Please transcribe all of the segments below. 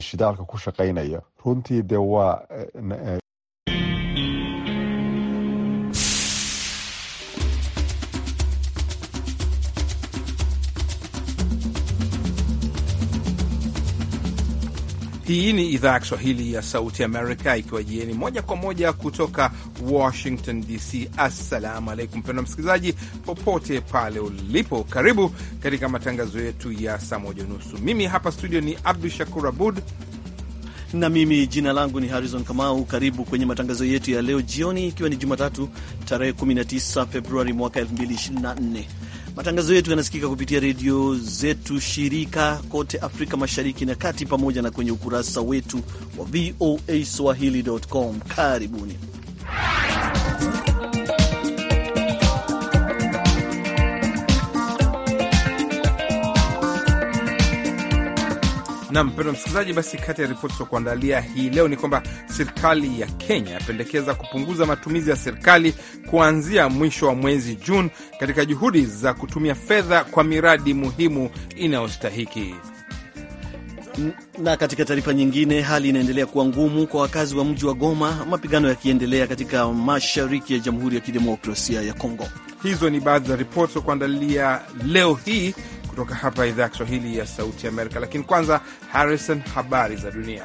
shidaalka ku shaqaynaya runtii de waa Hii ni idhaa ya Kiswahili ya Sauti Amerika ikiwa jieni moja kwa moja kutoka Washington DC. Assalamu alaikum mpendwa msikilizaji, popote pale ulipo, karibu katika matangazo yetu ya saa moja nusu. Mimi hapa studio ni Abdu Shakur Abud na mimi jina langu ni Harrison Kamau. Karibu kwenye matangazo yetu ya leo jioni, ikiwa ni Jumatatu tarehe 19 Februari mwaka 2024. Matangazo yetu yanasikika kupitia redio zetu shirika kote Afrika Mashariki na Kati, pamoja na kwenye ukurasa wetu wa voaswahili.com. Karibuni. Na mpendwa msikilizaji, basi kati ya ripoti za kuandalia hii leo ni kwamba serikali ya Kenya yapendekeza kupunguza matumizi ya serikali kuanzia mwisho wa mwezi Juni katika juhudi za kutumia fedha kwa miradi muhimu inayostahiki. Na katika taarifa nyingine, hali inaendelea kuwa ngumu kwa wakazi wa mji wa Goma, mapigano yakiendelea katika mashariki ya Jamhuri ya Kidemokrasia ya Kongo. Hizo ni baadhi za ripoti za kuandalia leo hii kutoka hapa idhaa ya Kiswahili ya Sauti Amerika. Lakini kwanza, Harrison, habari za dunia.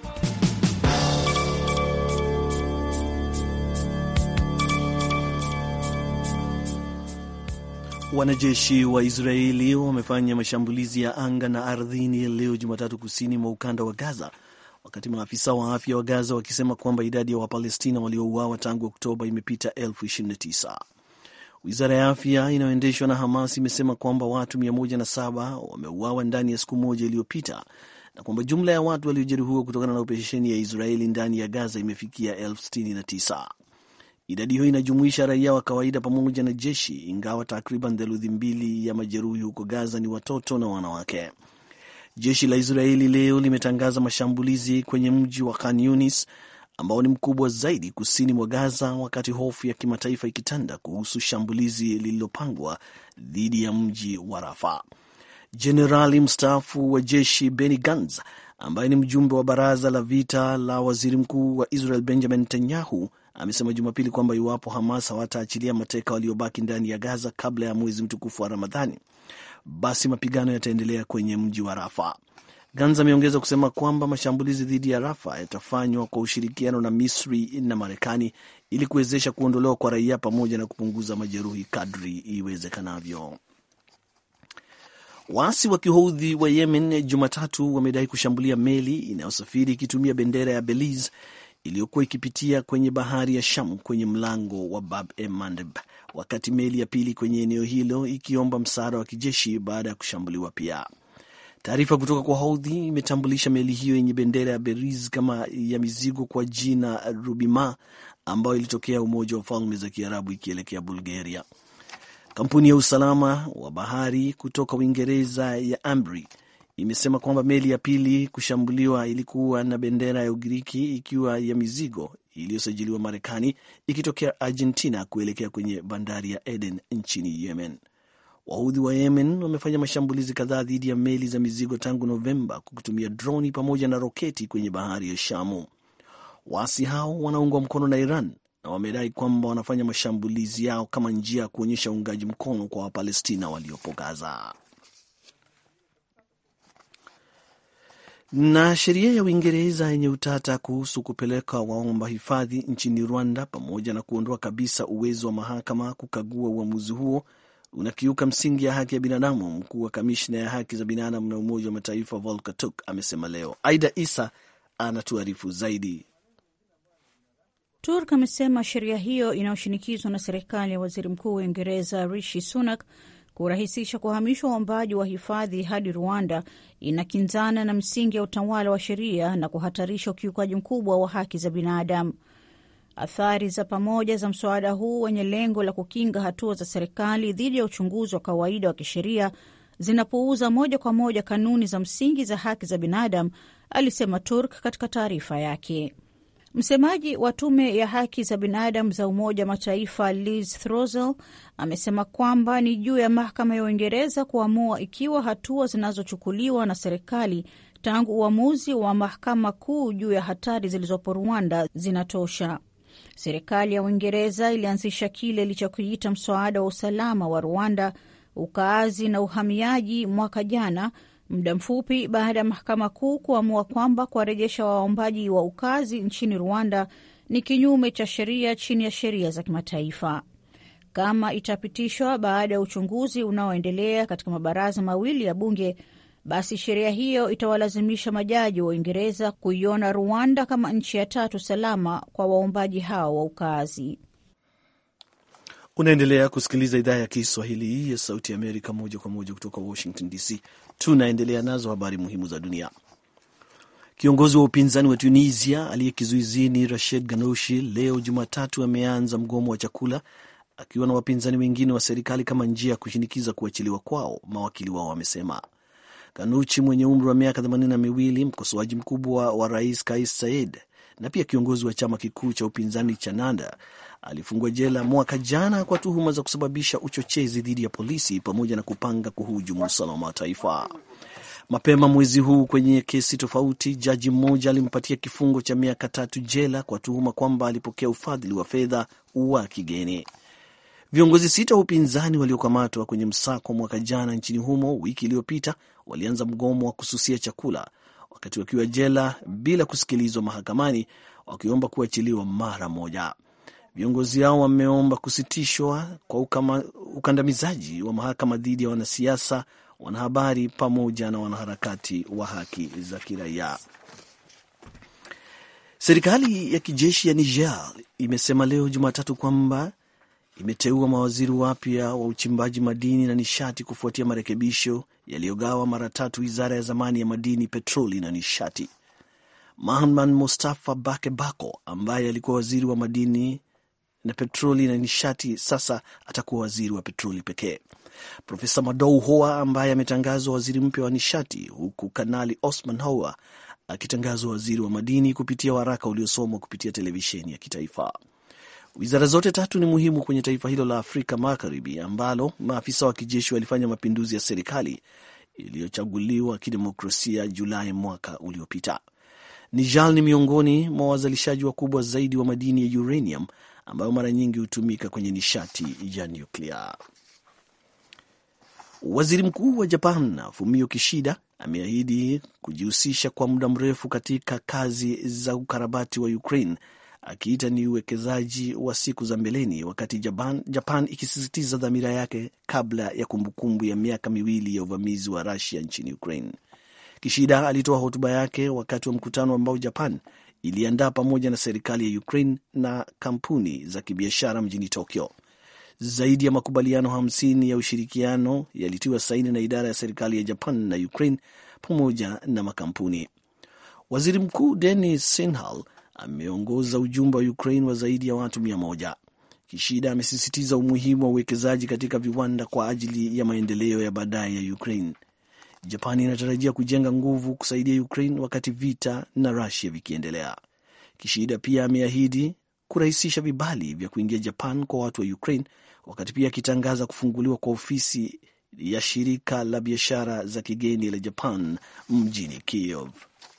Wanajeshi wa Israeli wamefanya mashambulizi ya anga na ardhini leo Jumatatu kusini mwa ukanda wa Gaza, wakati maafisa wa afya wa Gaza wakisema kwamba idadi ya Wapalestina waliouawa tangu Oktoba imepita 29,000. Wizara ya afya inayoendeshwa na Hamas imesema kwamba watu 107 wameuawa ndani ya siku moja iliyopita na kwamba jumla ya watu waliojeruhiwa kutokana na operesheni ya Israeli ndani ya Gaza imefikia 69,000. Idadi hiyo inajumuisha raia wa kawaida pamoja na jeshi, ingawa takriban theluthi mbili ya majeruhi huko Gaza ni watoto na wanawake. Jeshi la Israeli leo limetangaza mashambulizi kwenye mji wa Khan Yunis ambao ni mkubwa zaidi kusini mwa Gaza, wakati hofu ya kimataifa ikitanda kuhusu shambulizi lililopangwa dhidi ya mji wa Rafa. Jenerali mstaafu wa jeshi Benny Gantz, ambaye ni mjumbe wa baraza la vita la waziri mkuu wa Israel Benjamin Netanyahu, amesema Jumapili kwamba iwapo Hamas hawataachilia mateka waliobaki ndani ya Gaza kabla ya mwezi mtukufu wa Ramadhani, basi mapigano yataendelea kwenye mji wa Rafa. Gantz ameongeza kusema kwamba mashambulizi dhidi ya Rafa yatafanywa kwa ushirikiano na Misri na Marekani ili kuwezesha kuondolewa kwa raia pamoja na kupunguza majeruhi kadri iwezekanavyo. Waasi wa Kihoudhi wa Yemen Jumatatu wamedai kushambulia meli inayosafiri ikitumia bendera ya Belize iliyokuwa ikipitia kwenye bahari ya Sham kwenye mlango wa Bab el Mandeb, wakati meli ya pili kwenye eneo hilo ikiomba msaada wa kijeshi baada ya kushambuliwa pia. Taarifa kutoka kwa Houthi imetambulisha meli hiyo yenye bendera ya Belize kama ya mizigo kwa jina Rubima, ambayo ilitokea Umoja wa Falme za Kiarabu ikielekea Bulgaria. Kampuni ya usalama wa bahari kutoka Uingereza ya Ambrey imesema kwamba meli ya pili kushambuliwa ilikuwa na bendera ya Ugiriki ikiwa ya mizigo iliyosajiliwa Marekani ikitokea Argentina kuelekea kwenye bandari ya Aden nchini Yemen. Wahudhi wa Yemen wamefanya mashambulizi kadhaa dhidi ya meli za mizigo tangu Novemba kwa kutumia droni pamoja na roketi kwenye bahari ya Shamu. Waasi hao wanaungwa mkono na Iran na wamedai kwamba wanafanya mashambulizi yao kama njia ya kuonyesha uungaji mkono kwa Wapalestina waliopo Gaza. Na sheria ya Uingereza yenye utata kuhusu kupeleka waomba hifadhi nchini Rwanda pamoja na kuondoa kabisa uwezo wa mahakama kukagua uamuzi huo unakiuka msingi ya haki ya binadamu, mkuu wa kamishna ya haki za binadamu na Umoja wa Mataifa Volker Turk amesema leo. Aida Isa anatuarifu zaidi. Turk amesema sheria hiyo inayoshinikizwa na serikali ya waziri mkuu wa Uingereza Rishi Sunak kurahisisha kuhamishwa waombaji wa hifadhi hadi Rwanda inakinzana na msingi ya utawala wa sheria na kuhatarisha ukiukaji mkubwa wa haki za binadamu. Athari za pamoja za mswada huu wenye lengo la kukinga hatua za serikali dhidi ya uchunguzi wa kawaida wa kisheria zinapuuza moja kwa moja kanuni za msingi za haki za binadamu, alisema Turk katika taarifa yake. Msemaji wa tume ya haki za binadamu za Umoja wa Mataifa Liz Throssell amesema kwamba ni juu ya mahakama ya Uingereza kuamua ikiwa hatua zinazochukuliwa na serikali tangu uamuzi wa mahakama kuu juu ya hatari zilizopo Rwanda zinatosha. Serikali ya Uingereza ilianzisha kile ilichokiita mswada wa usalama wa Rwanda, ukaazi na uhamiaji mwaka jana, muda mfupi baada ya mahakama kuu kuamua kwamba kuwarejesha waombaji wa ukazi nchini Rwanda ni kinyume cha sheria chini ya sheria za kimataifa. Kama itapitishwa baada ya uchunguzi unaoendelea katika mabaraza mawili ya bunge, basi sheria hiyo itawalazimisha majaji wa Uingereza kuiona Rwanda kama nchi ya tatu salama kwa waombaji hao wa ukazi. Unaendelea kusikiliza idhaa ya Kiswahili ya Sauti ya Amerika moja kwa moja kutoka Washington DC. Tunaendelea nazo habari muhimu za dunia. Kiongozi wa upinzani wa Tunisia aliye kizuizini Rached Ghannouchi leo Jumatatu ameanza mgomo wa chakula akiwa na wapinzani wengine wa serikali kama njia ya kushinikiza kuachiliwa kwao, mawakili wao wamesema. Ghannouchi mwenye umri wa miaka 82, mkosoaji mkubwa wa Rais Kais Saied na pia kiongozi wa chama kikuu cha upinzani cha Nada, alifungwa jela mwaka jana kwa tuhuma za kusababisha uchochezi dhidi ya polisi pamoja na kupanga kuhujumu usalama wa taifa. Mapema mwezi huu kwenye kesi tofauti, jaji mmoja alimpatia kifungo cha miaka 3 jela kwa tuhuma kwamba alipokea ufadhili wa fedha wa kigeni. Viongozi 6 wa upinzani waliokamatwa kwenye msako mwaka jana nchini humo wiki iliyopita walianza mgomo wa kususia chakula wakati wakiwa jela bila kusikilizwa mahakamani, wakiomba kuachiliwa mara moja. Viongozi hao wameomba kusitishwa kwa ukandamizaji wa mahakama dhidi ya wanasiasa, wanahabari pamoja na wanaharakati wa haki za kiraia. Serikali ya kijeshi ya Niger imesema leo Jumatatu kwamba imeteua mawaziri wapya wa uchimbaji madini na nishati kufuatia marekebisho yaliyogawa mara 3 wizara ya zamani ya madini, petroli na nishati. Mahamman Mustafa Bake Bako ambaye alikuwa waziri wa madini na petroli na nishati sasa atakuwa waziri wa petroli pekee. Profesa Madou Hoa ambaye ametangazwa waziri mpya wa nishati, huku Kanali Osman Hoa akitangazwa waziri wa madini kupitia waraka uliosomwa kupitia televisheni ya kitaifa. Wizara zote 3 ni muhimu kwenye taifa hilo la Afrika Magharibi ambalo maafisa wa kijeshi walifanya mapinduzi ya serikali iliyochaguliwa kidemokrasia Julai mwaka uliopita. Niger ni miongoni mwa wazalishaji wakubwa zaidi wa madini ya uranium ambayo mara nyingi hutumika kwenye nishati ya nyuklia. Waziri Mkuu wa Japan Fumio Kishida ameahidi kujihusisha kwa muda mrefu katika kazi za ukarabati wa Ukraine, akiita ni uwekezaji wa siku za mbeleni, wakati Japan ikisisitiza dhamira yake kabla ya kumbukumbu ya miaka 2 ya uvamizi wa Russia nchini Ukraine. Kishida alitoa hotuba yake wakati wa mkutano ambao Japan iliandaa pamoja na serikali ya Ukraine na kampuni za kibiashara mjini Tokyo. Zaidi ya makubaliano 50 ya ushirikiano yalitiwa saini na idara ya serikali ya Japan na Ukraine pamoja na makampuni. Waziri Mkuu Denis Sinhal ameongoza ujumbe wa Ukraine wa zaidi ya watu 100. Kishida amesisitiza umuhimu wa uwekezaji katika viwanda kwa ajili ya maendeleo ya baadaye ya Ukraine. Japan inatarajia kujenga nguvu kusaidia Ukraine wakati vita na Russia vikiendelea. Kishida pia ameahidi kurahisisha vibali vya kuingia Japan kwa watu wa Ukraine, wakati pia akitangaza kufunguliwa kwa ofisi ya shirika la biashara za kigeni la Japan mjini Kiev.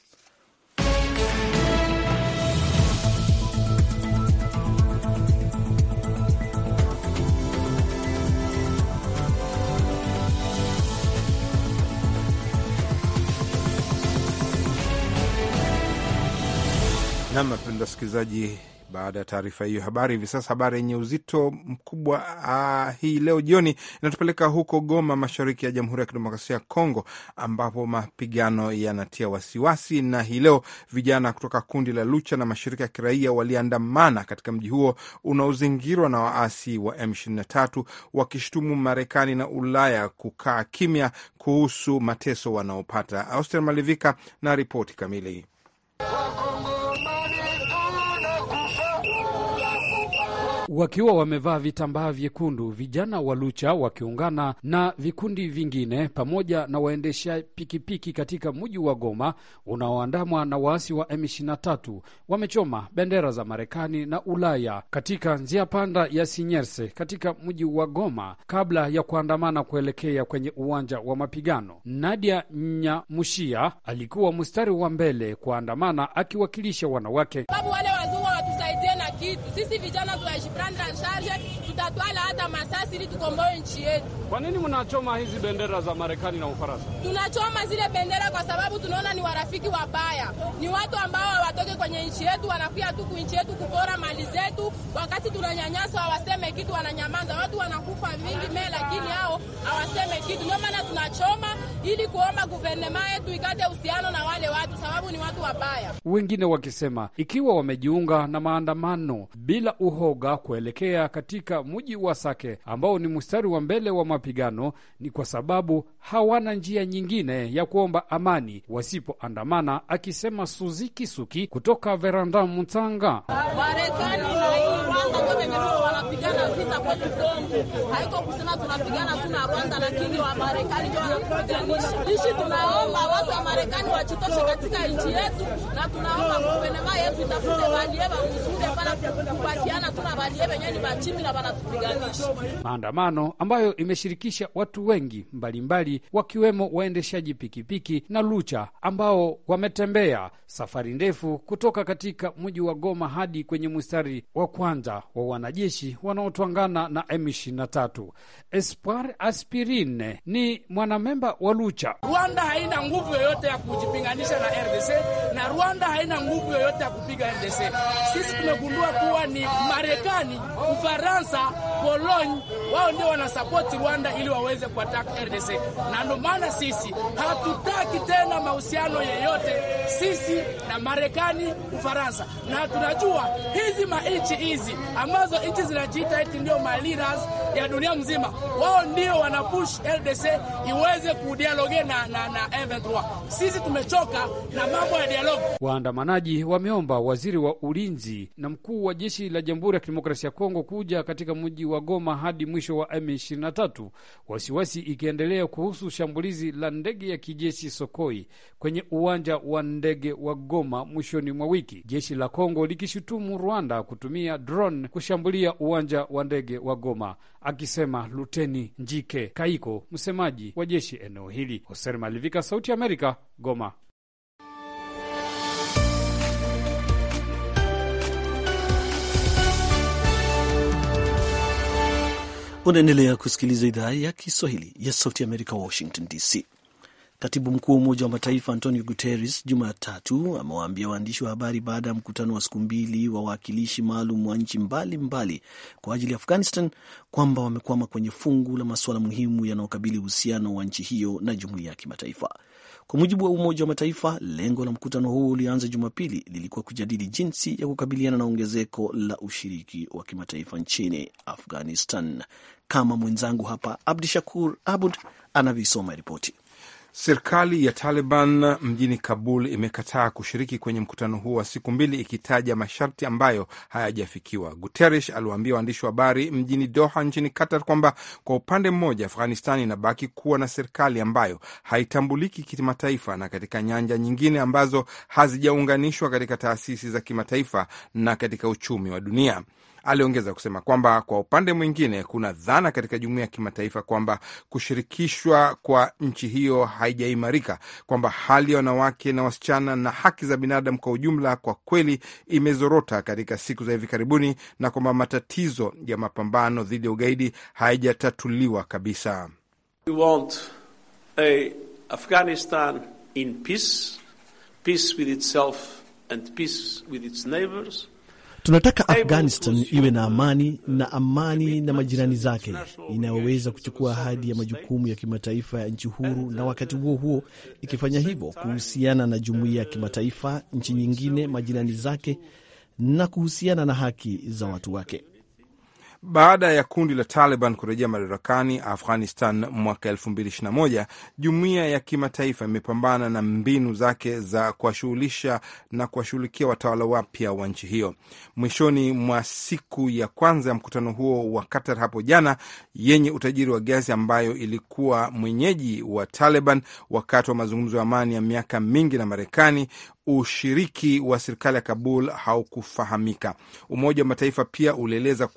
Napenda wasikilizaji, baada ya taarifa hiyo habari, hivi sasa habari yenye uzito mkubwa hii leo jioni inatupeleka huko Goma, mashariki ya Jamhuri ya Kidemokrasia ya Kongo, ambapo mapigano yanatia wasiwasi, na hii leo vijana kutoka kundi la Lucha na mashirika ya kiraia waliandamana katika mji huo unaozingirwa na waasi wa M23, wakishtumu Marekani na Ulaya kukaa kimya kuhusu mateso wanaopata. Auster Malivika na ripoti kamili. wakiwa wamevaa vitambaa vyekundu, vijana wa Lucha wakiungana na vikundi vingine pamoja na waendesha pikipiki katika mji wa Goma unaoandamwa na waasi wa M23 wamechoma bendera za Marekani na Ulaya katika njia panda ya Sinyerse katika mji wa Goma kabla ya kuandamana kuelekea kwenye uwanja wa mapigano. Nadia Nyamushia alikuwa mstari wa mbele kuandamana akiwakilisha wanawake. Sababu wale wazungu watusaidie na kitu. Sisi vijana tunajiprendre en charge, tutatwala hata masasi ili tukomboe nchi yetu. Kwa nini mnachoma hizi bendera za Marekani na Ufaransa? Tunachoma zile bendera kwa sababu tunaona ni warafiki wabaya. Ni watu ambao hawatoke kwenye nchi yetu, wanakuja tu nchi yetu kupora mali zetu. Wakati tunanyanyasa hawaseme kitu, wananyamaza. Watu wanakufa mingi lakini hao hawaseme kitu. Ndio maana tunachoma ili kuomba guvernema yetu ikate uhusiano na wale watu, sababu ni watu wabaya. Wengine wakisema ikiwa wamejiunga na maandamano bila uhoga kuelekea katika mji wa Sake ambao ni mstari wa mbele wa mapigano, ni kwa sababu hawana njia nyingine ya kuomba amani wasipoandamana, akisema Suziki Suki kutoka Veranda Mutanga. Marekani na Rwanda ndio wenyewe wanapigana vita kwa Kongo. Haiko kusema tunapigana tu na Rwanda, lakini wa Marekani ndio wanapiganisha. Sisi tunaomba watu wa Marekani wachitoshe katika nchi yetu, na tunaomba guvernema yetu itafute balieba mzuri para kupatiana tuna balieba wenyewe bachimi na wanatupiganisha. Maandamano ambayo imeshirikisha watu wengi mbalimbali wakiwemo waendeshaji pikipiki na Lucha ambao wametembea safari ndefu kutoka katika mji wa Goma hadi kwenye mstari wa kwanza wa wanajeshi wanaotwangana na M23. Espoir Aspirine ni mwanamemba wa Lucha. Rwanda haina nguvu yoyote ya kujipinganisha na RDC na Rwanda haina nguvu yoyote ya kupiga RDC. Sisi tumegundua kuwa ni Marekani, Ufaransa, Pologne wao ndio wanasapoti Rwanda ili waweze kuattack RDC. Na ndio maana sisi hatutaki tena mahusiano yeyote sisi na Marekani, Ufaransa. Na tunajua hizi mainchi hizi ambazo nchi zinajiita eti ndio leaders ya dunia mzima, wao ndio wanapush RDC iweze kudialoge na M23. Sisi tumechoka na mambo ya dialogue. Waandamanaji wameomba waziri wa ulinzi na mkuu wa jeshi la Jamhuri ya Kidemokrasia ya Kongo kuja katika mji wa Goma hadi mwisho wa M23, wasiwasi ikiendelea kuhusu shambulizi la ndege ya kijeshi Sokoi kwenye uwanja wa ndege wa Goma mwishoni mwa wiki, jeshi la Kongo likishutumu Rwanda kutumia drone kushambulia uwanja wa ndege wa Goma, akisema Luteni Njike Kaiko, msemaji wa jeshi eneo hili. Hoser Malivika, Sauti ya Amerika, Goma. Unaendelea kusikiliza idhaa ya Kiswahili ya Sauti ya Amerika, Washington DC. Katibu mkuu wa Umoja wa Mataifa Antonio Guterres Jumatatu amewaambia waandishi wa habari baada ya mkutano wa siku mbili wa wawakilishi maalum wa nchi mbalimbali kwa ajili ya Afghanistan kwamba wamekwama kwenye fungu la masuala muhimu yanayokabili uhusiano wa nchi hiyo na jumuiya ya kimataifa. Kwa mujibu wa Umoja wa Mataifa, lengo la mkutano huo ulianza Jumapili lilikuwa kujadili jinsi ya kukabiliana na ongezeko la ushiriki wa kimataifa nchini Afghanistan. Kama mwenzangu hapa Abdi Shakur Abud anavisoma ripoti. Serikali ya Taliban mjini Kabul imekataa kushiriki kwenye mkutano huo wa siku mbili, ikitaja masharti ambayo hayajafikiwa. Guterres aliwaambia waandishi wa habari mjini Doha nchini Qatar kwamba kwa upande mmoja Afghanistan inabaki kuwa na serikali ambayo haitambuliki kimataifa na katika nyanja nyingine ambazo hazijaunganishwa katika taasisi za kimataifa na katika uchumi wa dunia. Aliongeza kusema kwamba kwa upande mwingine kuna dhana katika jumuiya ya kimataifa kwamba kushirikishwa kwa nchi hiyo haijaimarika, kwamba hali ya wanawake na wasichana na haki za binadamu kwa ujumla kwa kweli imezorota katika siku za hivi karibuni, na kwamba matatizo ya mapambano dhidi ya ugaidi haijatatuliwa kabisa. We want a Afghanistan in peace, peace with itself and peace with its neighbors. Tunataka Afghanistan iwe na amani na majirani zake, inayoweza kuchukua ahadi ya majukumu ya kimataifa ya nchi huru, na wakati huo huo ikifanya hivyo kuhusiana na jumuiya ya kimataifa, nchi nyingine, majirani zake, na kuhusiana na haki za watu wake. Baada ya kundi la Taliban kurejea madarakani Afghanistan mwaka 2021, jumuiya ya kimataifa imepambana na mbinu zake za kuwashughulisha na kuwashughulikia watawala wapya wa nchi hiyo. Mwishoni mwa siku ya kwanza ya mkutano huo wa Qatar hapo jana, yenye utajiri wa gesi, ambayo ilikuwa mwenyeji wa Taliban wakati wa mazungumzo ya amani ya miaka mingi na Marekani, ushiriki wa serikali ya Kabul haukufahamika. Umoja wa Mataifa pia ulieleza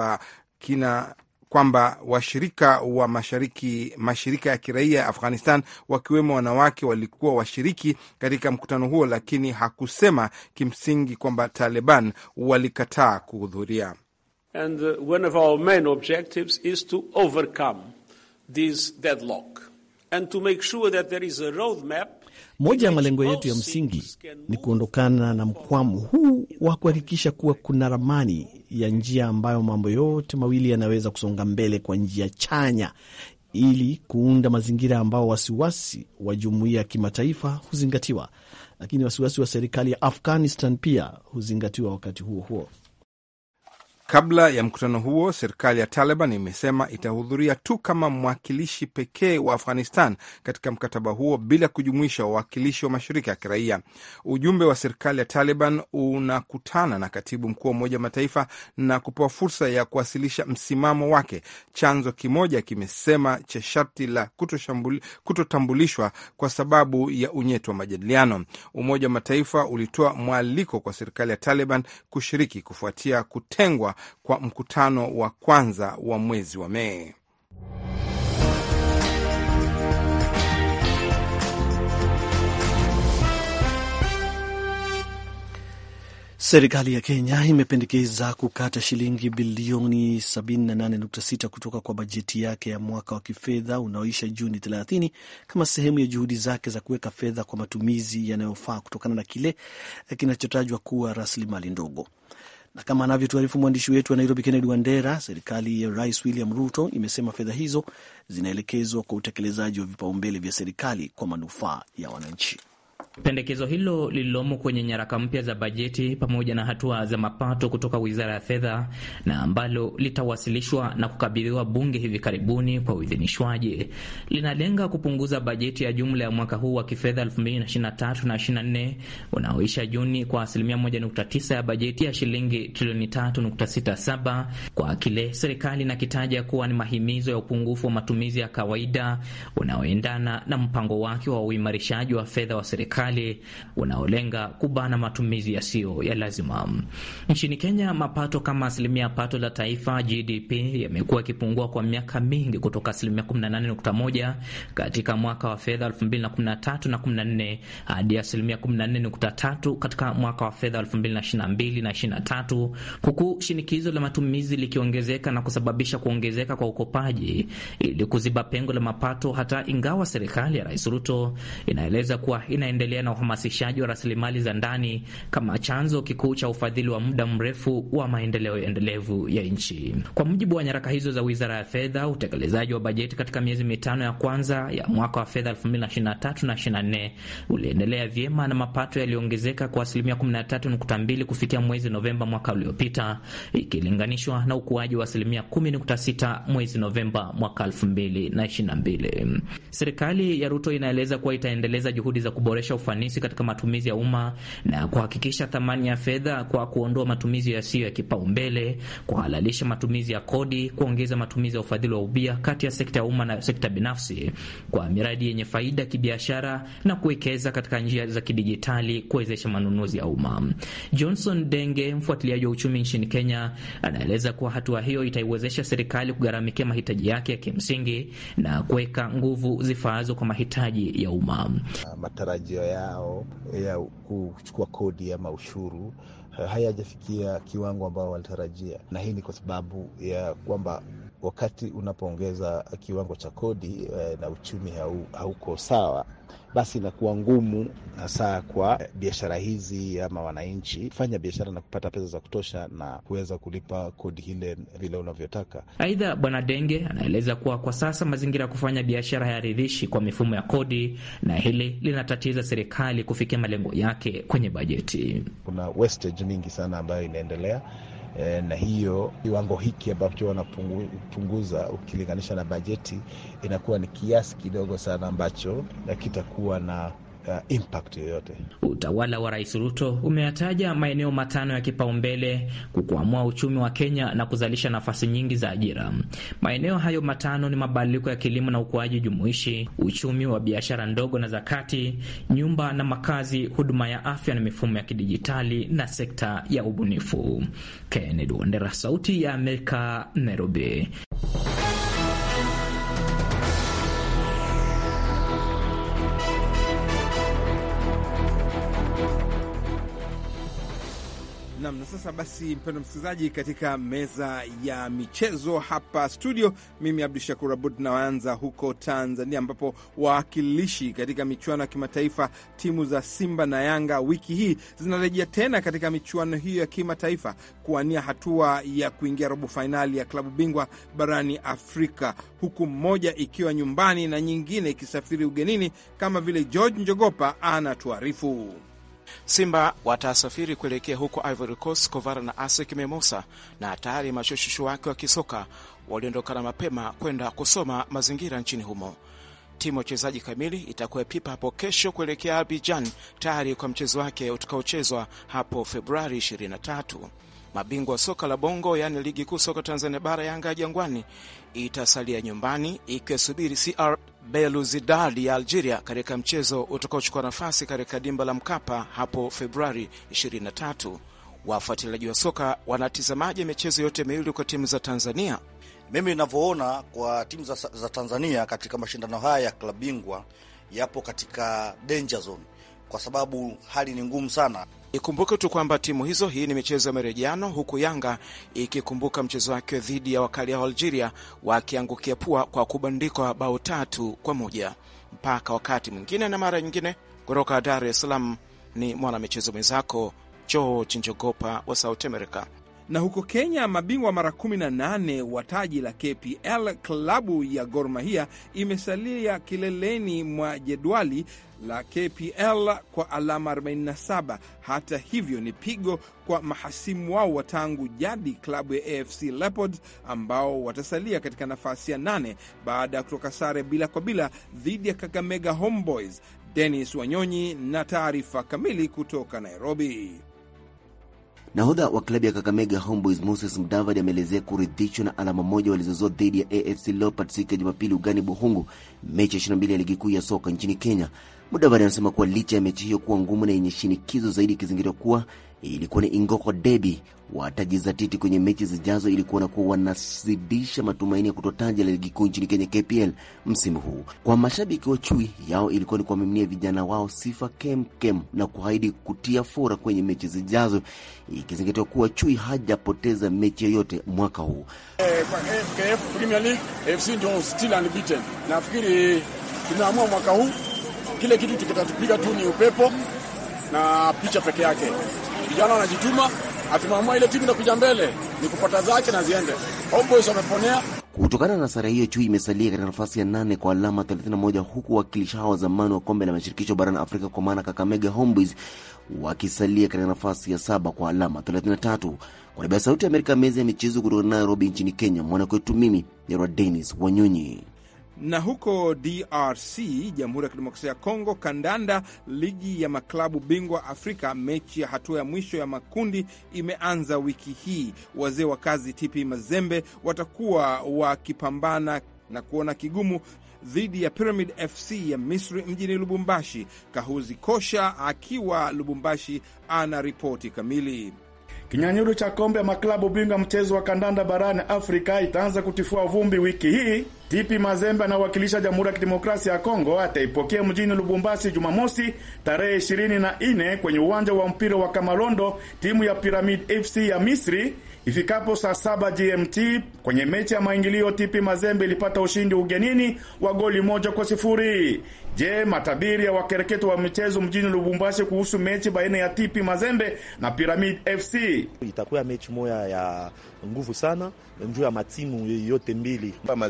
kwamba washirika wa mashirika ya kiraia ya Afghanistan, wakiwemo wanawake, walikuwa washiriki katika mkutano huo, lakini hakusema kimsingi kwamba Taliban walikataa kuhudhuria. And one of our main objectives is to overcome this deadlock and to make sure that there is a roadmap. Moja ya malengo yetu ya msingi ni kuondokana na mkwamo huu wa kuhakikisha kuwa kuna ramani ya njia ambayo mambo yote mawili yanaweza kusonga mbele kwa njia chanya, ili kuunda mazingira ambao wasiwasi wa jumuiya ya kimataifa huzingatiwa, lakini wasiwasi wa serikali ya Afghanistan pia huzingatiwa wakati huo huo. Kabla ya mkutano huo, serikali ya Taliban imesema itahudhuria tu kama mwakilishi pekee wa Afghanistan katika mkataba huo, bila kujumuisha wawakilishi wa mashirika ya kiraia. Ujumbe wa serikali ya Taliban unakutana na katibu mkuu wa Umoja wa Mataifa na kupewa fursa ya kuwasilisha msimamo wake. Chanzo kimoja kimesema cha sharti la kutotambulishwa kwa sababu ya unyeto wa majadiliano. Umoja wa Mataifa ulitoa mwaliko kwa serikali ya Taliban kushiriki kufuatia kutengwa kwa mkutano wa kwanza wa mwezi wa Mei. Serikali ya Kenya imependekeza kukata shilingi bilioni 78.6 kutoka kwa bajeti yake ya mwaka wa kifedha unaoisha Juni 30 kama sehemu ya juhudi zake za kuweka fedha kwa matumizi yanayofaa kutokana na kile kinachotajwa kuwa rasilimali ndogo. Na kama anavyotuarifu mwandishi wetu wa Nairobi Kennedy Wandera, serikali ya Rais William Ruto imesema fedha hizo zinaelekezwa kwa utekelezaji wa vipaumbele vya serikali kwa manufaa ya wananchi. Pendekezo hilo lililomo kwenye nyaraka mpya za bajeti pamoja na hatua za mapato kutoka Wizara ya Fedha na ambalo litawasilishwa na kukabidhiwa bunge hivi karibuni kwa uidhinishwaji, linalenga kupunguza bajeti ya jumla ya mwaka huu wa kifedha 2023 na 24 unaoisha Juni kwa 1.9% ya bajeti ya shilingi trilioni 3.67 kwa kile serikali inakitaja kuwa ni mahimizo ya upungufu wa matumizi ya kawaida unaoendana na mpango wake wa uimarishaji wa fedha wa serikali unaolenga kubana matumizi yasiyo ya lazima. Nchini Kenya, mapato kama asilimia pato la taifa GDP yamekuwa yakipungua kwa miaka mingi kutoka asilimia 18.1 katika mwaka wa fedha 2013 na 14 hadi asilimia 14.3 katika mwaka wa fedha 2022 na 23, huku shinikizo la matumizi likiongezeka na kusababisha kuongezeka kwa ukopaji ili kuziba pengo la mapato, hata ingawa serikali ya Rais Ruto inaeleza kuwa inaendelea na uhamasishaji wa rasilimali za ndani kama chanzo kikuu cha ufadhili wa muda mrefu wa maendeleo endelevu ya nchi. Kwa mujibu wa nyaraka hizo za Wizara ya Fedha, utekelezaji wa bajeti katika miezi mitano ya kwanza ya mwaka wa fedha 2023 na 24 uliendelea vyema na mapato yaliongezeka kwa asilimia 13.2 kufikia mwezi Novemba mwaka uliopita, ikilinganishwa na ukuaji wa asilimia 10.6 mwezi Novemba mwaka 2022. Serikali ya Ruto inaeleza kuwa itaendeleza juhudi za kuboresha ufanisi katika matumizi ya umma na kuhakikisha thamani ya fedha kwa kuondoa matumizi yasiyo ya kipaumbele, kuhalalisha matumizi ya kodi, kuongeza matumizi ya ufadhili wa ubia kati ya sekta ya umma na sekta binafsi kwa miradi yenye faida kibiashara na kuwekeza katika njia za kidijitali kuwezesha manunuzi ya umma. Johnson Denge, mfuatiliaji wa uchumi nchini Kenya, anaeleza kuwa hatua hiyo itaiwezesha serikali kugharamikia mahitaji yake ya kimsingi na kuweka nguvu zifaazo kwa mahitaji ya umma. Matarajio yao ya kuchukua kodi ama ushuru hayajafikia kiwango ambao walitarajia, na hii ni kwa sababu ya kwamba wakati unapoongeza kiwango cha kodi na uchumi hauko sawa, basi inakuwa ngumu hasa kwa biashara hizi ama wananchi kufanya biashara na kupata pesa za kutosha na kuweza kulipa kodi ile vile unavyotaka. Aidha, Bwana Denge anaeleza kuwa kwa sasa mazingira ya kufanya biashara hayaridhishi kwa mifumo ya kodi, na hili linatatiza serikali kufikia malengo yake kwenye bajeti. Kuna wastage mingi sana ambayo inaendelea na hiyo kiwango hiki ambacho wanapunguza ukilinganisha na bajeti inakuwa ni kiasi kidogo sana ambacho kitakuwa na impact yoyote. Utawala wa Rais Ruto umeyataja maeneo 5 ya kipaumbele kukwamua uchumi wa Kenya na kuzalisha nafasi nyingi za ajira. Maeneo hayo 5 ni mabadiliko ya kilimo na ukuaji jumuishi, uchumi wa biashara ndogo na za kati, nyumba na makazi, huduma ya afya na mifumo ya kidijitali na sekta ya ubunifu. Kennedy Wandera, Sauti ya Amerika, Nairobi. Na sasa basi, mpendwa msikilizaji, katika meza ya michezo hapa studio, mimi Abdul Shakur Abud, naanza huko Tanzania ambapo wawakilishi katika michuano ya kimataifa timu za Simba na Yanga wiki hii zinarejea tena katika michuano hiyo ya kimataifa kuwania hatua ya kuingia robo fainali ya klabu bingwa barani Afrika, huku mmoja ikiwa nyumbani na nyingine ikisafiri ugenini, kama vile George Njogopa anatuarifu. Simba watasafiri kuelekea huko Ivory Coast kovara na ASEC Mimosas, na tayari mashushushu wake wa kisoka waliondokana mapema kwenda kusoma mazingira nchini humo. Timu ya wachezaji kamili itakuwa pipa hapo kesho kuelekea Abidjan, tayari kwa mchezo wake utakaochezwa hapo Februari 23. Mabingwa soka la Bongo, yani ligi kuu soka Tanzania bara, Yanga ya Jangwani itasalia nyumbani ikisubiri CR Belouizdad ya Algeria katika mchezo utakaochukua nafasi katika dimba la Mkapa hapo Februari 23. Wafuatiliaji wa soka wanatizamaje michezo yote miwili kwa timu za Tanzania? Mimi ninavyoona kwa timu za Tanzania katika mashindano haya ya klabu bingwa yapo katika danger zone, kwa sababu hali ni ngumu sana. Ikumbuke tu kwamba timu hizo, hii ni michezo ya marejano, huku Yanga ikikumbuka mchezo wake dhidi ya wakali wa Algeria wakiangukia pua kwa kubandikwa bao 3-1. Mpaka wakati mwingine na mara nyingine, kutoka Dar es Salaam ni mwana michezo mwenzako George Njogopa wa South America. Na huko Kenya, mabingwa mara 18 wa taji la KPL, klabu ya Gor Mahia imesalia kileleni mwa jedwali la KPL kwa alama 47. Hata hivyo, ni pigo kwa mahasimu wao wa tangu jadi, klabu ya AFC Leopards, ambao watasalia katika nafasi ya 8 baada ya kutoka sare bila kwa bila dhidi ya Kakamega Homeboys. Dennis Wanyonyi na taarifa kamili kutoka Nairobi. Nahodha wa klabu ya Kakamega Homeboys Moses Mudavadi ameelezea kuridhishwa na alama moja walizozoa dhidi ya AFC Leopards siku ya Jumapili ugani Buhungu, mechi ya 22 ya ligi kuu ya soka nchini Kenya. Mudavadi anasema kuwa licha ya mechi hiyo kuwa ngumu na yenye shinikizo zaidi, ikizingatiwa kuwa ilikuwa ni Ingoko Derby, watajizatiti kwenye mechi zijazo ili kuona kuwa wanazidisha matumaini ya kutoa taji la ligi kuu nchini Kenya KPL msimu huu. Kwa mashabiki wa chui yao ilikuwa ni kuwamiminia vijana wao sifa kem na kuahidi kutia fora kwenye mechi zijazo, ikizingatiwa kuwa chui hajapoteza mechi yoyote mwaka huu. Kwa FKF Premier League, FC ndio still unbeaten. Nafikiri tunaamua mwaka huu kile kitu tukitatupiga tu ni upepo na picha peke yake. Vijana wanajituma, atumamua ile timu inakuja mbele ni kupata zake na ziende. Homeboys wameponea. Kutokana na sare hiyo, chui imesalia katika nafasi ya 8 kwa alama 31, huku wakilishi hao wa zamani wa kombe la mashirikisho barani Afrika kwa maana Kakamega Homeboys wakisalia katika nafasi ya 7 kwa alama 33. Kwa niaba ya Sauti ya Amerika, meza ya michezo kutoka Nairobi nchini Kenya, mwana kwetu mimi ni Dennis Wanyonyi. Na huko DRC, Jamhuri ya Kidemokrasia ya Kongo, kandanda, ligi ya maklabu bingwa Afrika, mechi ya hatua ya mwisho ya makundi imeanza wiki hii. Wazee wa kazi TP Mazembe watakuwa wakipambana na kuona kigumu dhidi ya Pyramid FC ya Misri mjini Lubumbashi. Kahuzi Kosha akiwa Lubumbashi ana ripoti kamili. Kinyanyuru cha kombe ya maklabu bingwa mchezo wa kandanda barani Afrika itaanza kutifua vumbi wiki hii. TP Mazembe anawakilisha Jamhuri ya Kidemokrasia ya Kongo ataipokea mjini Lubumbashi Jumamosi tarehe 24 kwenye uwanja wa mpira wa Kamalondo timu ya Pyramid FC ya Misri ifikapo saa 7 GMT. Kwenye mechi ya maingilio TP Mazembe ilipata ushindi ugenini wa goli 1-0. Je, matabiri ya wakereketo wa michezo mjini Lubumbashi kuhusu mechi baina ya TP Mazembe na Pyramid FC? Itakuwa mechi moja ya nguvu sana njoo ya matimu yote mbili. Mazembe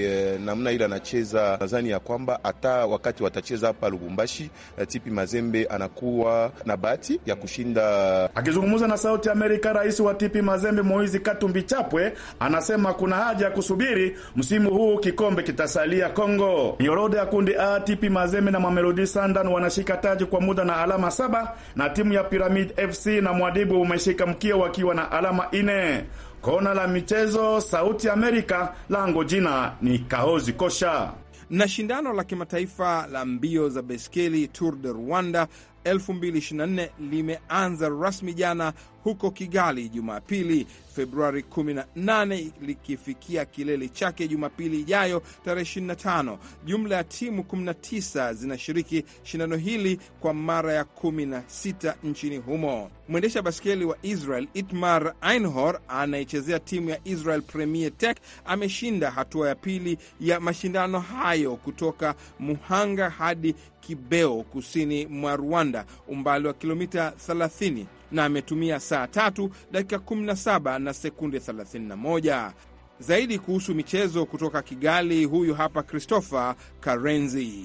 ile namna ile anacheza, nadhani ya kwamba hata wakati watacheza hapa Lubumbashi, TP Mazembe anakuwa na bahati ya kushinda. Akizungumza na Sauti ya Amerika, rais wa TP Mazembe Moizi Katumbi Chapwe anasema kuna haja ya kusubiri msimu huu kikombe kitasalia Kongo. Orodha ya kundi A, TP Mazembe na Mamelodi Sundowns wanashika taji kwa muda na alama 7, na timu ya Pyramid FC na Mwadibu umeshika mkia wakiwa na alama 4. Kona la michezo, Sauti ya Amerika, lango jina ni Kaozi Kosha. Na shindano la kimataifa la mbio za baiskeli Tour de Rwanda 2024 limeanza rasmi jana huko Kigali Jumapili Februari 18, likifikia kilele chake Jumapili ijayo tarehe 25. Jumla ya timu 19 zinashiriki shindano hili kwa mara ya 16 nchini humo. Mwendesha baskeli wa Israel Itmar Einhor anayechezea timu ya Israel Premier Tech ameshinda hatua ya pili ya mashindano hayo kutoka Muhanga hadi Kibeo kusini mwa Rwanda, umbali wa kilomita 30, na ametumia saa 3 dakika 17 na sekunde 31. Zaidi kuhusu michezo kutoka Kigali, huyu hapa Christopher Karenzi.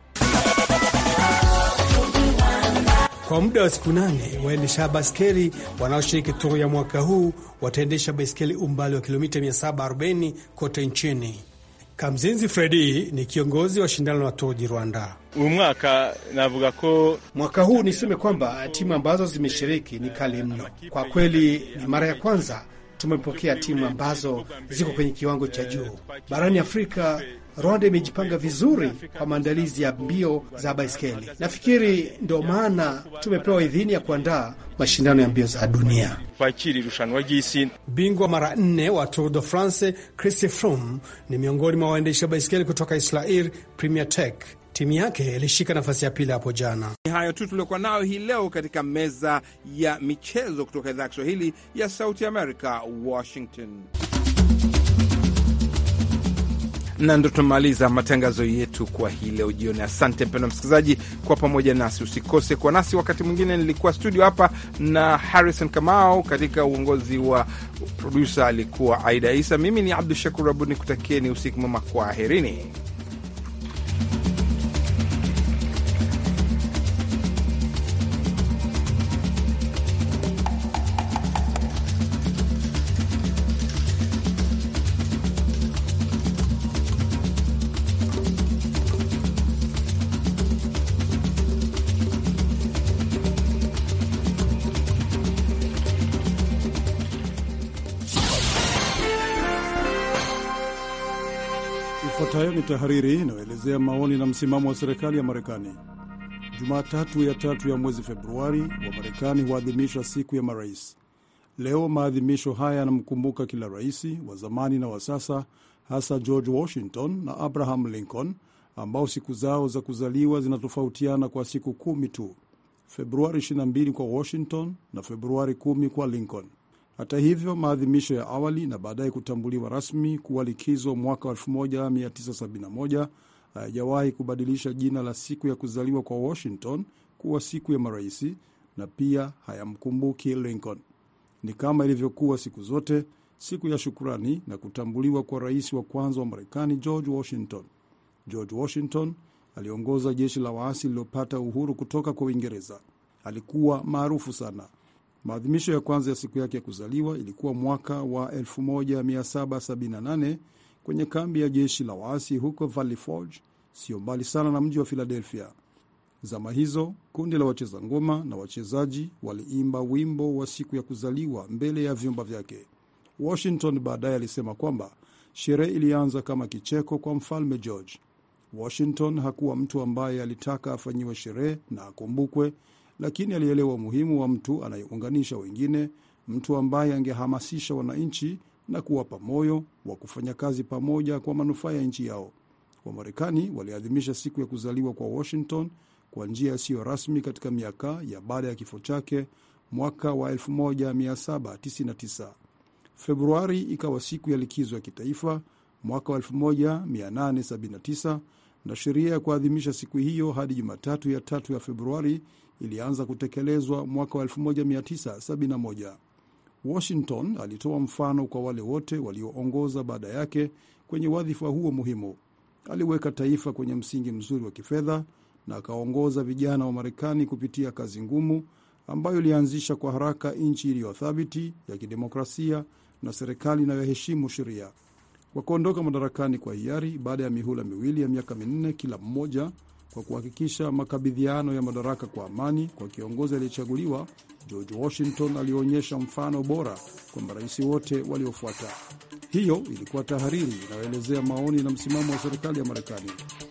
Kwa muda wa siku 8 waendesha baskeli wanaoshiriki Tour ya mwaka huu wataendesha baskeli umbali wa kilomita 740 kote nchini. Kamzinzi Fredi ni kiongozi wa shindano la Tour di Rwanda. Mwaka huu niseme kwamba timu ambazo zimeshiriki ni kali mno. Kwa kweli ni mara ya kwanza tumepokea timu ambazo ziko kwenye kiwango cha juu. Barani Afrika, Rwanda imejipanga vizuri kwa maandalizi ya mbio za baiskeli. Nafikiri ndio maana tumepewa idhini ya kuandaa mashindano ya mbio za dunia. Bingwa mara 4 wa Tour de France Christophe Froome ni miongoni mwa waendesha baiskeli kutoka Israel Premier Tech. Timu yake ilishika nafasi ya pili hapo jana. Ni hayo tu tuliokuwa nayo hii leo katika meza ya michezo kutoka idhaa ya Kiswahili ya Sauti America, Washington. Na ndo tumaliza matangazo yetu kwa hii leo jioni. Asante mpendwa msikilizaji kwa pamoja nasi. Usikose kwa nasi wakati mwingine. Nilikuwa studio hapa na Harrison Kamau, katika uongozi wa producer alikuwa Aida Isa. Mimi ni Abdul Shakur Abud, nikutakieni usiku mwema, kwaherini. Ifuatayo ni tahariri inayoelezea maoni na msimamo wa serikali ya Marekani. Jumatatu ya 3 ya mwezi Februari wa Marekani huadhimisha siku ya marais. Leo maadhimisho haya yanamkumbuka kila raisi wa zamani na wa sasa, hasa George Washington na Abraham Lincoln, ambao siku zao za kuzaliwa zinatofautiana kwa siku 10 tu. Februari 22 kwa Washington na Februari 10 kwa Lincoln. Hata hivyo, maadhimisho ya awali na baadaye kutambuliwa rasmi kuwa likizo mwaka 1971 hayajawahi kubadilisha jina la siku ya kuzaliwa kwa Washington kuwa siku ya maraisi, na pia hayamkumbuki Lincoln. Ni kama ilivyokuwa siku zote, siku ya shukrani na kutambuliwa kwa rais wa kwanza wa Marekani, George Washington. George Washington aliongoza jeshi la waasi lililopata uhuru kutoka kwa Uingereza. Alikuwa maarufu sana. Maadhimisho ya kwanza ya siku yake ya kuzaliwa ilikuwa mwaka wa 1778 kwenye kambi ya jeshi la waasi huko Valley Forge, sio mbali sana na mji wa Philadelphia. Zama hizo, kundi la wacheza ngoma na wachezaji waliimba wimbo wa siku ya kuzaliwa mbele ya vyumba vyake. Washington baadaye alisema kwamba sherehe ilianza kama kicheko kwa mfalme George. Washington hakuwa mtu ambaye alitaka afanyiwe sherehe na akumbukwe, lakini alielewa umuhimu wa mtu anayeunganisha wengine, mtu ambaye angehamasisha wananchi na kuwapa moyo wa kufanya kazi pamoja kwa manufaa ya nchi yao. Wamarekani waliadhimisha siku ya kuzaliwa kwa Washington kwa njia isiyo rasmi katika miaka ya baada ya kifo chake mwaka wa 1799. Februari ikawa siku ya likizo ya kitaifa mwaka wa 1879, na sheria ya kuadhimisha siku hiyo hadi Jumatatu ya 3 ya Februari ilianza kutekelezwa mwaka wa 1971. Washington alitoa mfano kwa wale wote walioongoza baada yake kwenye wadhifa huo muhimu. Aliweka taifa kwenye msingi mzuri wa kifedha na akaongoza vijana wa Marekani kupitia kazi ngumu ambayo ilianzisha kwa haraka nchi iliyothabiti ya kidemokrasia na serikali inayoheshimu sheria. Kwa kuondoka madarakani kwa hiari baada ya mihula miwili ya miaka 4 kila mmoja, kwa kuhakikisha makabidhiano ya madaraka kwa amani kwa kiongozi aliyechaguliwa, George Washington alionyesha mfano bora kwa marais wote waliofuata. Hiyo ilikuwa tahariri inayoelezea maoni na msimamo wa serikali ya Marekani.